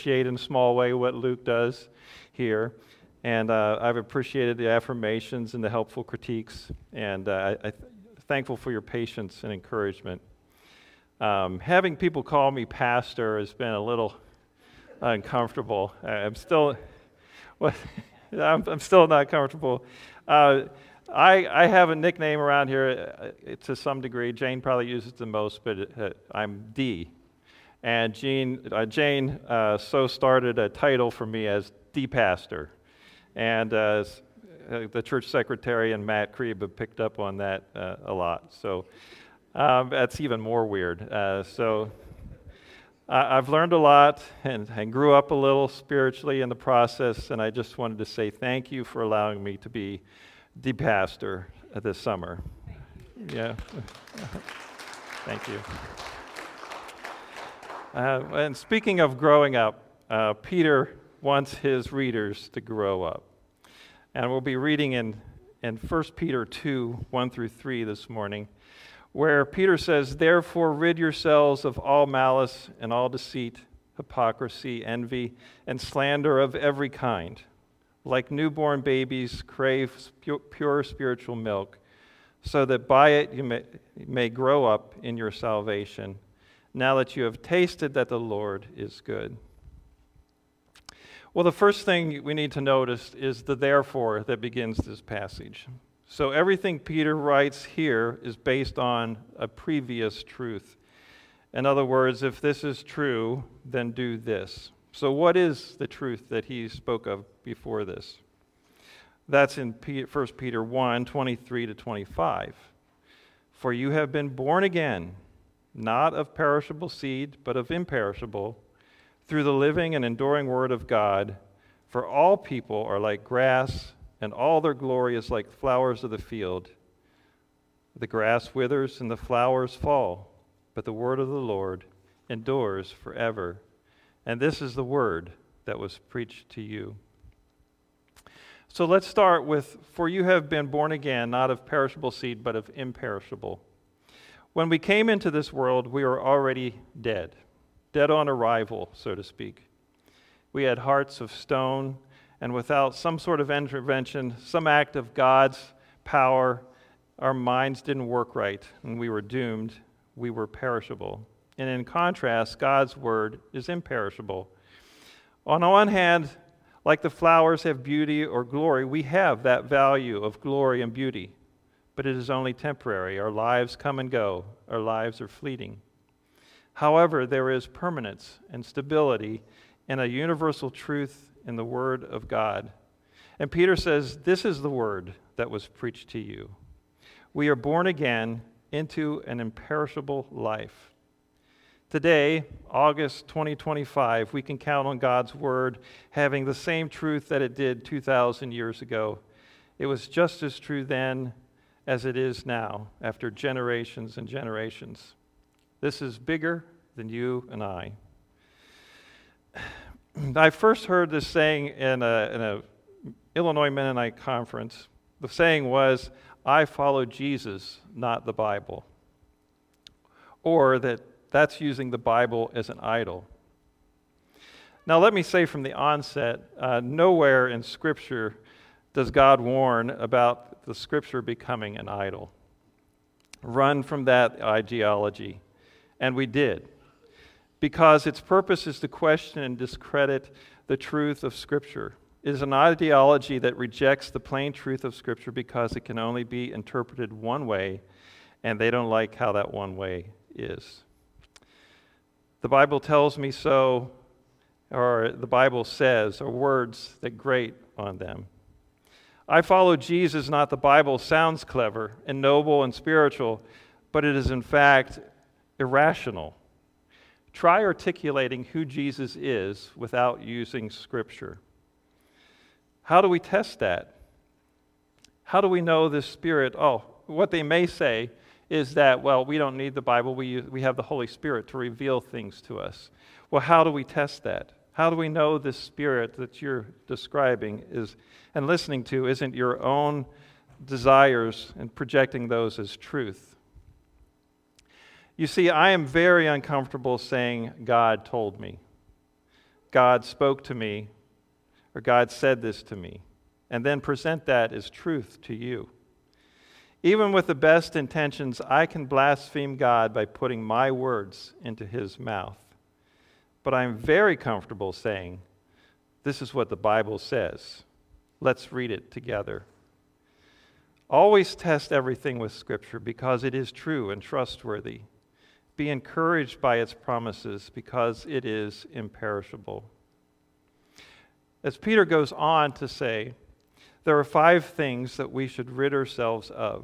appreciate in a small way what Luke does here. And I've appreciated the affirmations and the helpful critiques, and I'm thankful for your patience and encouragement. Having people call me pastor has been a little uncomfortable. I'm still not comfortable. I have a nickname around here to some degree. Jane probably uses it the most, but I'm D. And Jane so started a title for me as D Pastor. And the church secretary and Matt Krieb have picked up on that a lot. So that's even more weird. I've learned a lot and grew up a little spiritually in the process, and I just wanted to say thank you for allowing me to be the pastor this summer. Yeah. Thank you. And speaking of growing up, Peter wants his readers to grow up. And we'll be reading in 1 Peter 2, 1 through 3 this morning, where Peter says, "Therefore rid yourselves of all malice and all deceit, hypocrisy, envy, and slander of every kind. Like newborn babies, crave pure spiritual milk, so that by it you may grow up in your salvation, now that you have tasted that the Lord is good." Well, the first thing we need to notice is the therefore that begins this passage. So everything Peter writes here is based on a previous truth. In other words, if this is true, then do this. So what is the truth that he spoke of before this? That's in 1 Peter 1, 23 to 25. "For you have been born again, not of perishable seed, but of imperishable, through the living and enduring word of God. For all people are like grass, and all their glory is like flowers of the field. The grass withers and the flowers fall, but the word of the Lord endures forever. And this is the word that was preached to you." So let's start with, "For you have been born again, not of perishable seed, but of imperishable." When we came into this world, we were already dead on arrival, so to speak. We had hearts of stone, and without some sort of intervention, some act of God's power, our minds didn't work right, and we were doomed. We were perishable. And in contrast, God's word is imperishable. On the one hand, like the flowers have beauty or glory, we have that value of glory and beauty, but it is only temporary. Our lives come and go. Our lives are fleeting. However, there is permanence and stability and a universal truth in the Word of God. And Peter says, this is the word that was preached to you. We are born again into an imperishable life. Today, August 2025, we can count on God's Word having the same truth that it did 2,000 years ago. It was just as true then as it is now, after generations and generations. This is bigger than you and I. I first heard this saying in a Illinois Mennonite conference. The saying was, "I follow Jesus, not the Bible." Or that's using the Bible as an idol. Now let me say from the onset, nowhere in Scripture does God warn about the Scripture becoming an idol. Run from that ideology. And we did, because its purpose is to question and discredit the truth of Scripture. It is an ideology that rejects the plain truth of Scripture because it can only be interpreted one way, and they don't like how that one way is. The Bible tells me so, or the Bible says, are words that grate on them. "I follow Jesus, not the Bible" sounds clever and noble and spiritual, but it is in fact irrational. Try articulating who Jesus is without using Scripture. How do we test that? How do we know this Spirit? What they may say is that, well, we don't need the Bible. We have the Holy Spirit to reveal things to us. Well, how do we test that? How do we know this Spirit that you're describing and listening to isn't your own desires and projecting those as truth? You see, I am very uncomfortable saying God told me. God spoke to me, or God said this to me, and then present that as truth to you. Even with the best intentions, I can blaspheme God by putting my words into his mouth. But I'm very comfortable saying, this is what the Bible says. Let's read it together. Always test everything with Scripture because it is true and trustworthy. Be encouraged by its promises because it is imperishable. As Peter goes on to say, there are 5 things that we should rid ourselves of.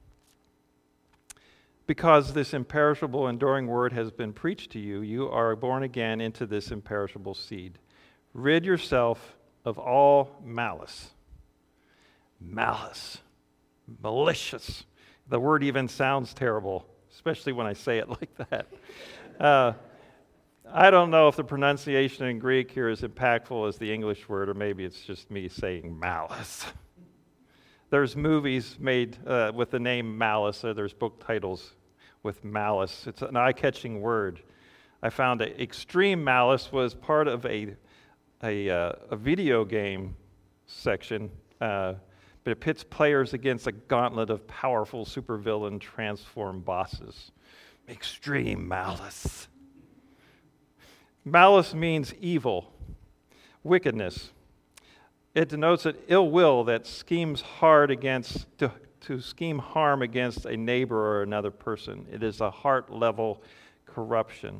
Because this imperishable, enduring word has been preached to you, you are born again into this imperishable seed. Rid yourself of all malice. Malice. Malicious. The word even sounds terrible, especially when I say it like that. I don't know if the pronunciation in Greek here is impactful as the English word, or maybe it's just me saying malice. There's movies made with the name Malice, or there's book titles with malice. It's an eye-catching word. I found that Extreme Malice was part of a video game section, but it pits players against a gauntlet of powerful supervillain transform bosses. Extreme Malice. Malice means evil, wickedness. It denotes an ill will that schemes hard to scheme harm against a neighbor or another person. It is a heart-level corruption.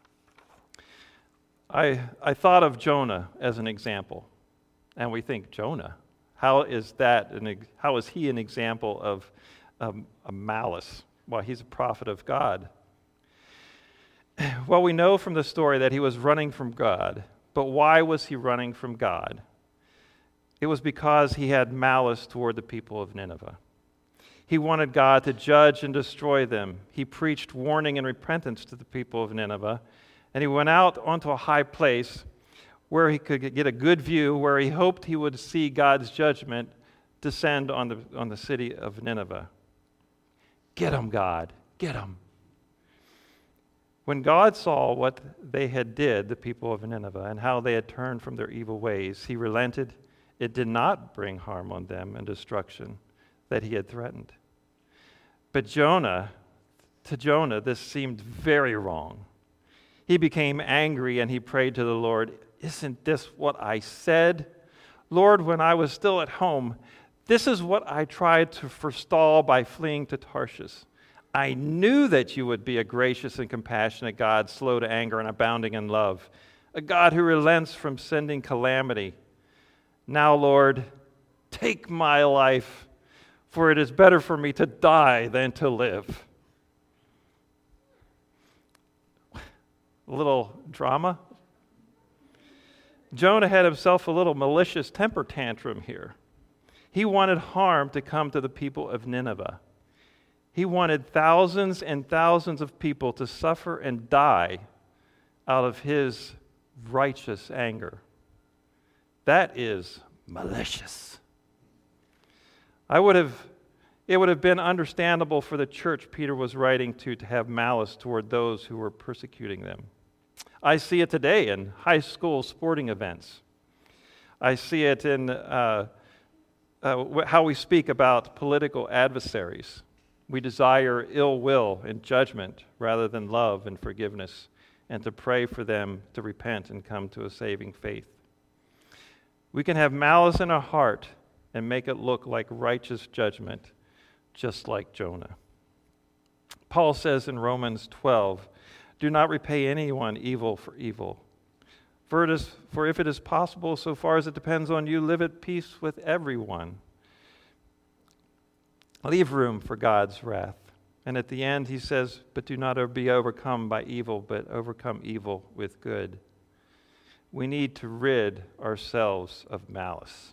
I thought of Jonah as an example, and we think, Jonah, how is he an example of a malice? Well, he's a prophet of God. Well, we know from the story that he was running from God, but why was he running from God? It was because he had malice toward the people of Nineveh. He wanted God to judge and destroy them. He preached warning and repentance to the people of Nineveh, and he went out onto a high place where he could get a good view, where he hoped he would see God's judgment descend on the city of Nineveh. Get him, God. Get him. When God saw what they had did, the people of Nineveh, and how they had turned from their evil ways, he relented. It did not bring harm on them and destruction that he had threatened. But to Jonah, this seemed very wrong. He became angry and he prayed to the Lord, "Isn't this what I said? Lord, when I was still at home, this is what I tried to forestall by fleeing to Tarshish. I knew that you would be a gracious and compassionate God, slow to anger and abounding in love, a God who relents from sending calamity. Now, Lord, take my life, for it is better for me to die than to live." A little drama. Jonah had himself a little malicious temper tantrum here. He wanted harm to come to the people of Nineveh. He wanted thousands and thousands of people to suffer and die out of his righteous anger. That is malicious. It would have been understandable for the church Peter was writing to have malice toward those who were persecuting them. I see it today in high school sporting events. I see it in how we speak about political adversaries. We desire ill will and judgment rather than love and forgiveness, and to pray for them to repent and come to a saving faith. We can have malice in our heart and make it look like righteous judgment, just like Jonah. Paul says in Romans 12, "Do not repay anyone evil for evil. For if it is possible, so far as it depends on you, live at peace with everyone." Leave room for God's wrath. And at the end he says, "But do not be overcome by evil, but overcome evil with good." We need to rid ourselves of malice.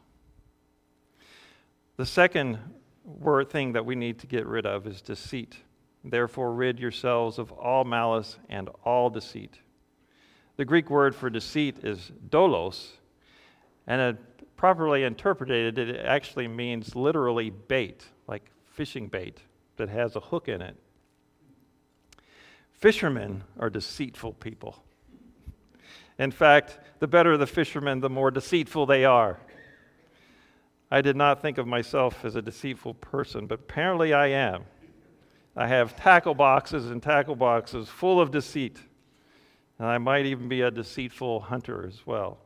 The second thing that we need to get rid of is deceit. Therefore, rid yourselves of all malice and all deceit. The Greek word for deceit is doulos, and properly interpreted, it actually means literally bait, like fishing bait that has a hook in it. Fishermen are deceitful people. In fact, the better the fishermen, the more deceitful they are. I did not think of myself as a deceitful person, but apparently I am. I have tackle boxes and tackle boxes full of deceit. And I might even be a deceitful hunter as well.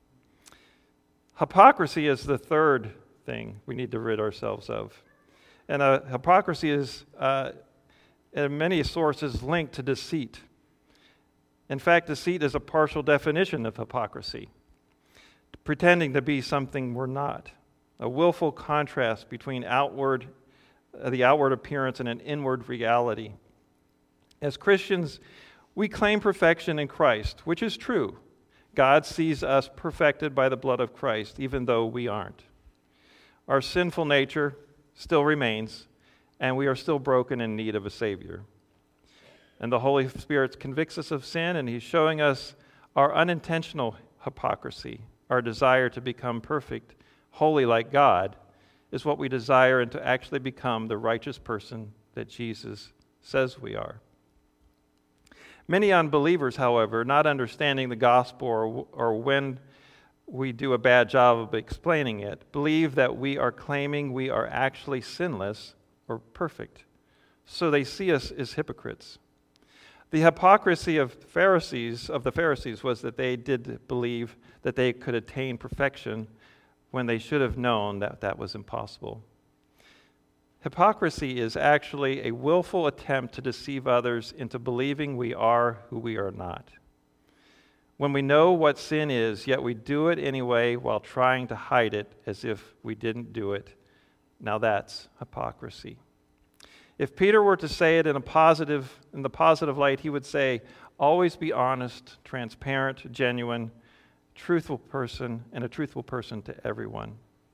Hypocrisy is the third thing we need to rid ourselves of. And hypocrisy is, in many sources, linked to deceit. In fact, deceit is a partial definition of hypocrisy, pretending to be something we're not, a willful contrast between the outward appearance and an inward reality. As Christians, we claim perfection in Christ, which is true. God sees us perfected by the blood of Christ, even though we aren't. Our sinful nature still remains, and we are still broken in need of a Savior. And the Holy Spirit convicts us of sin, and He's showing us our unintentional hypocrisy, our desire to become perfect, holy like God, is what we desire and to actually become the righteous person that Jesus says we are. Many unbelievers, however, not understanding the gospel or when we do a bad job of explaining it, believe that we are claiming we are actually sinless or perfect. So they see us as hypocrites. The hypocrisy of the Pharisees was that they did believe that they could attain perfection when they should have known that that was impossible. Hypocrisy is actually a willful attempt to deceive others into believing we are who we are not. When we know what sin is, yet we do it anyway while trying to hide it as if we didn't do it, now that's hypocrisy. If Peter were to say it in the positive light, he would say, always be honest, transparent, genuine, truthful person, and a truthful person to everyone.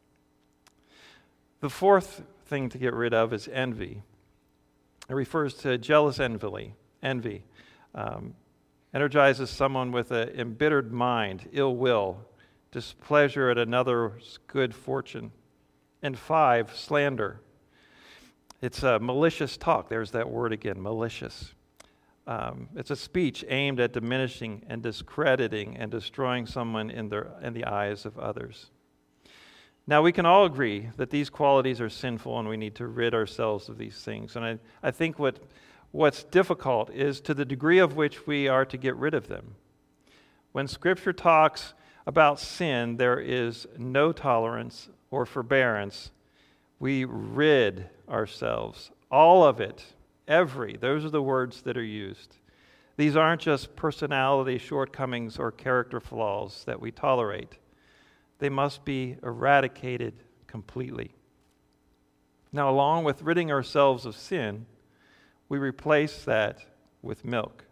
The fourth thing to get rid of is envy. It refers to jealous envy. Energizes someone with an embittered mind, ill will, displeasure at another's good fortune. And 5, slander. It's a malicious talk. There's that word again, malicious. It's a speech aimed at diminishing and discrediting and destroying someone in the eyes of others. Now, we can all agree that these qualities are sinful and we need to rid ourselves of these things. And I think what's difficult is to the degree of which we are to get rid of them. When Scripture talks about sin, there is no tolerance or forbearance. We rid ourselves, all of it, those are the words that are used. These aren't just personality shortcomings or character flaws that we tolerate. They must be eradicated completely. Now, along with ridding ourselves of sin, we replace that with milk.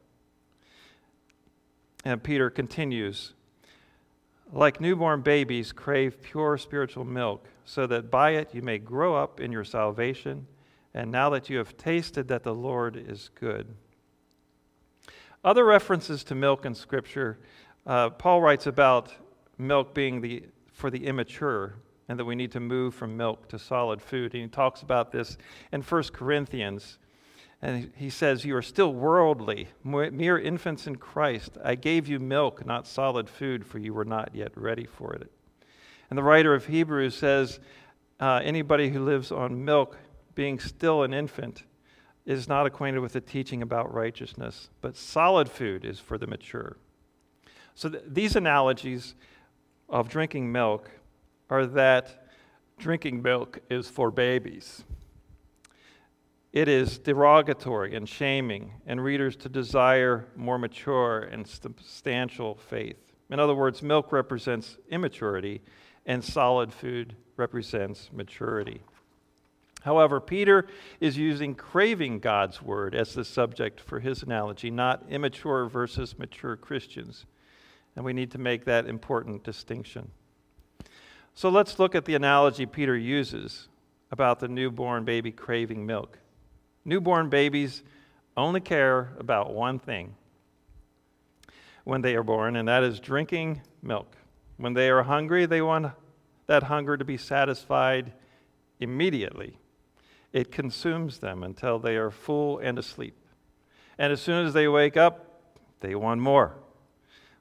And Peter continues, like newborn babies crave pure spiritual milk, so that by it you may grow up in your salvation, and now that you have tasted that the Lord is good. Other references to milk in Scripture, Paul writes about milk being for the immature, and that we need to move from milk to solid food. And he talks about this in 1 Corinthians. And he says, you are still worldly, mere infants in Christ. I gave you milk, not solid food, for you were not yet ready for it. And the writer of Hebrews says, anybody who lives on milk, being still an infant, is not acquainted with the teaching about righteousness, but solid food is for the mature. So these analogies of drinking milk are that drinking milk is for babies. It is derogatory and shaming, and readers to desire more mature and substantial faith. In other words, milk represents immaturity, and solid food represents maturity. However, Peter is using craving God's word as the subject for his analogy, not immature versus mature Christians. And we need to make that important distinction. So let's look at the analogy Peter uses about the newborn baby craving milk. Newborn babies only care about one thing when they are born, and that is drinking milk. When they are hungry, they want that hunger to be satisfied immediately. It consumes them until they are full and asleep. And as soon as they wake up, they want more.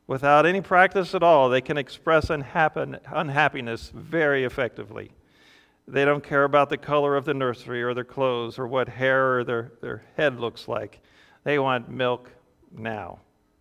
Without any practice at all, they can express unhappiness very effectively. They don't care about the color of the nursery or their clothes or what hair or their head looks like. They want milk now.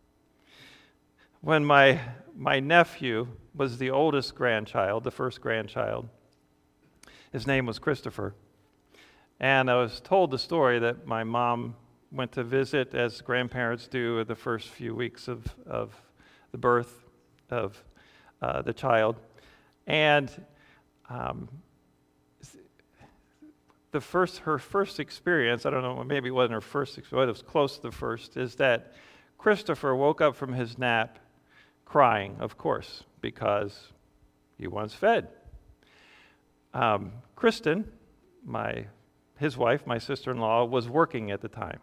When my nephew was the oldest grandchild, the first grandchild, his name was Christopher. And I was told the story that my mom went to visit, as grandparents do, the first few weeks of the birth of the child. And her first experience, I don't know, maybe it wasn't her first experience, but it was close to the first, is that Christopher woke up from his nap crying, of course, because he wants fed. Kristen, his wife, my sister-in-law, was working at the time.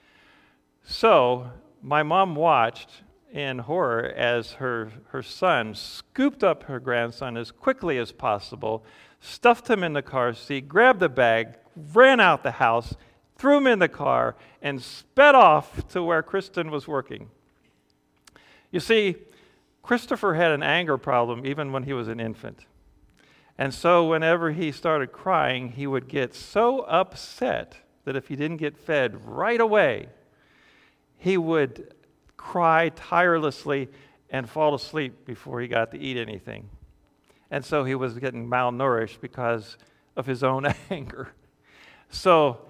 So my mom watched in horror as her son scooped up her grandson as quickly as possible, stuffed him in the car seat, grabbed the bag, ran out the house, threw him in the car, and sped off to where Kristen was working. You see, Christopher had an anger problem even when he was an infant. And so whenever he started crying, he would get so upset that if he didn't get fed right away, he would cry tirelessly and fall asleep before he got to eat anything. And so he was getting malnourished because of his own anger. So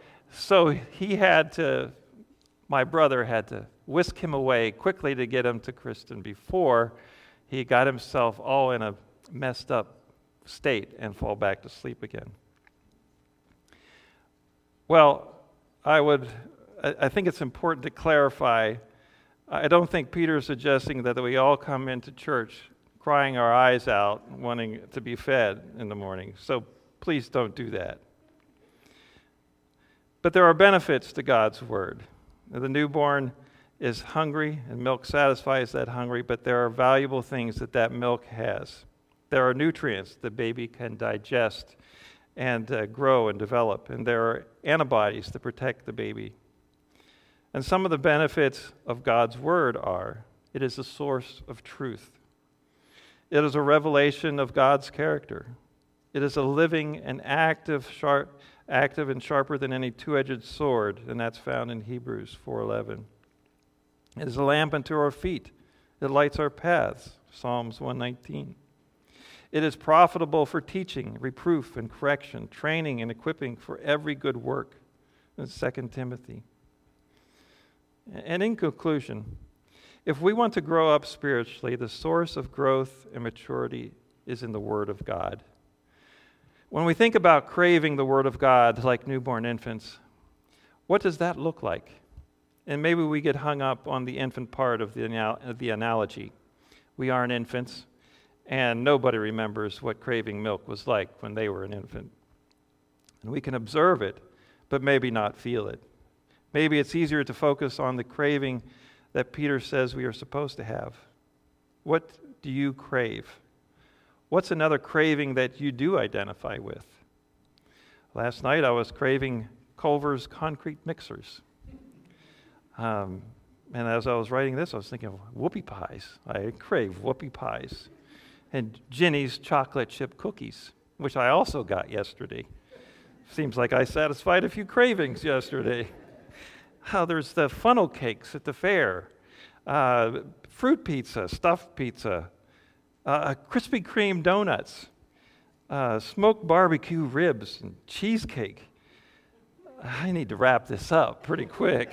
my brother had to whisk him away quickly to get him to Kristen before he got himself all in a messed up state and fall back to sleep again. Well, I think it's important to clarify, I don't think Peter is suggesting that we all come into church crying our eyes out, wanting to be fed in the morning. So please don't do that. But there are benefits to God's word. The newborn is hungry, and milk satisfies that hunger, but there are valuable things that milk has. There are nutrients the baby can digest and grow and develop, and there are antibodies to protect the baby. And some of the benefits of God's word are, it is a source of truth. It is a revelation of God's character. It is a living and active and sharper than any two-edged sword, and that's found in Hebrews 4:11. It is a lamp unto our feet. It lights our paths, Psalms 119. It is profitable for teaching, reproof, and correction, training and equipping for every good work, in 2 Timothy. And in conclusion, if we want to grow up spiritually, the source of growth and maturity is in the Word of God. When we think about craving the Word of God like newborn infants, what does that look like? And maybe we get hung up on the infant part of the analogy. We aren't infants, and nobody remembers what craving milk was like when they were an infant. And we can observe it, but maybe not feel it. Maybe it's easier to focus on the craving that Peter says we are supposed to have. What do you crave? What's another craving that you do identify with? Last night I was craving Culver's concrete mixers. And as I was writing this, I was thinking of whoopie pies. I crave whoopie pies. And Ginny's chocolate chip cookies, which I also got yesterday. Seems like I satisfied a few cravings yesterday. There's the funnel cakes at the fair, fruit pizza, stuffed pizza, Krispy Kreme donuts, smoked barbecue ribs, and cheesecake. I need to wrap this up pretty quick.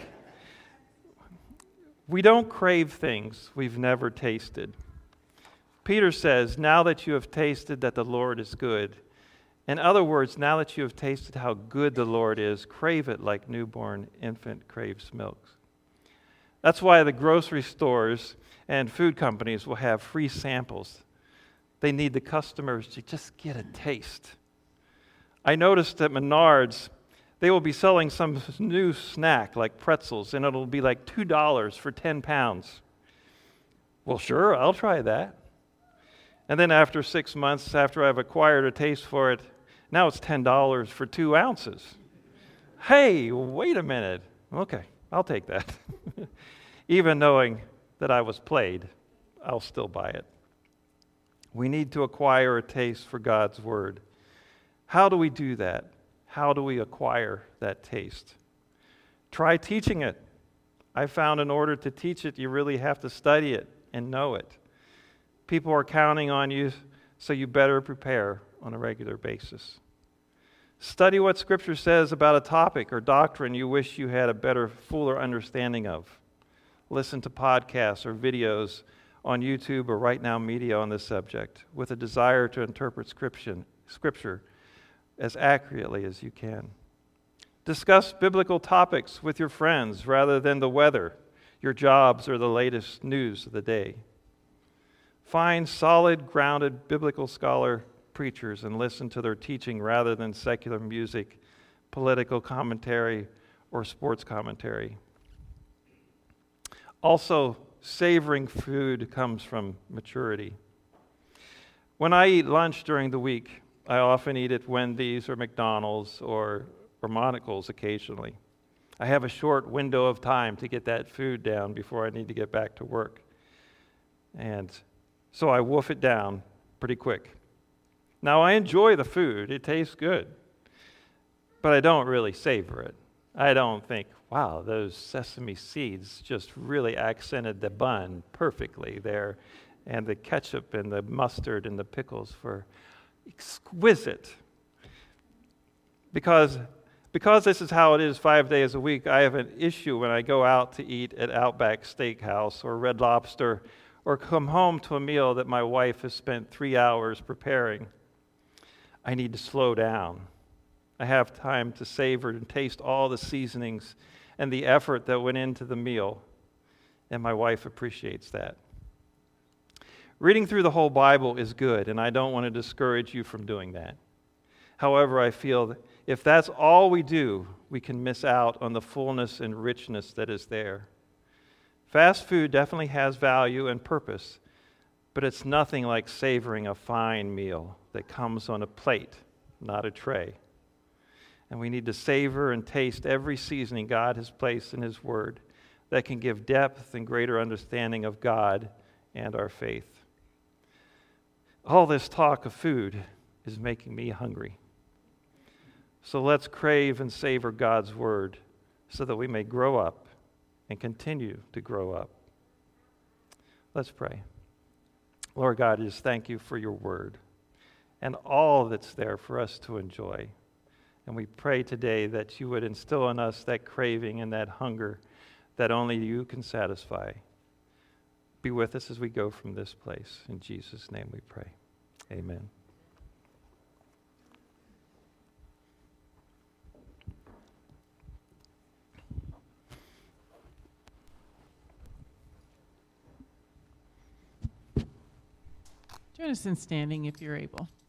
We don't crave things we've never tasted. Peter says, now that you have tasted that the Lord is good. In other words, now that you have tasted how good the Lord is, crave it like newborn infant craves milk. That's why the grocery stores and food companies will have free samples. They need the customers to just get a taste. I noticed at Menards, they will be selling some new snack like pretzels, and it'll be like $2 for 10 pounds. Well, sure, I'll try that. And then after 6 months, after I've acquired a taste for it, now it's $10 for 2 ounces. Hey, wait a minute. Okay, I'll take that. Even knowing that I was played, I'll still buy it. We need to acquire a taste for God's Word. How do we do that? How do we acquire that taste? Try teaching it. I found in order to teach it, you really have to study it and know it. People are counting on you, so you better prepare on a regular basis. Study what Scripture says about a topic or doctrine you wish you had a better, fuller understanding of. Listen to podcasts or videos on YouTube or Right Now Media on this subject with a desire to interpret Scripture as accurately as you can. Discuss biblical topics with your friends rather than the weather, your jobs, or the latest news of the day. Find solid, grounded biblical scholar preachers and listen to their teaching rather than secular music, political commentary, or sports commentary. Also, savoring food comes from maturity. When I eat lunch during the week, I often eat at Wendy's or McDonald's or Monocle's occasionally. I have a short window of time to get that food down before I need to get back to work. And so I wolf it down pretty quick. Now, I enjoy the food. It tastes good. But I don't really savor it. I don't think, wow, those sesame seeds just really accented the bun perfectly there. And the ketchup and the mustard and the pickles were exquisite. Because this is how it is 5 days a week, I have an issue when I go out to eat at Outback Steakhouse or Red Lobster or come home to a meal that my wife has spent 3 hours preparing. I need to slow down. I have time to savor and taste all the seasonings and the effort that went into the meal, and my wife appreciates that. Reading through the whole Bible is good, and I don't want to discourage you from doing that. However, I feel that if that's all we do, we can miss out on the fullness and richness that is there. Fast food definitely has value and purpose, but it's nothing like savoring a fine meal that comes on a plate, not a tray. And we need to savor and taste every seasoning God has placed in His Word that can give depth and greater understanding of God and our faith. All this talk of food is making me hungry. So let's crave and savor God's Word so that we may grow up and continue to grow up. Let's pray. Lord God, I just thank you for your Word and all that's there for us to enjoy. And we pray today that you would instill in us that craving and that hunger that only you can satisfy. Be with us as we go from this place. In Jesus' name we pray. Amen. Join us in standing if you're able.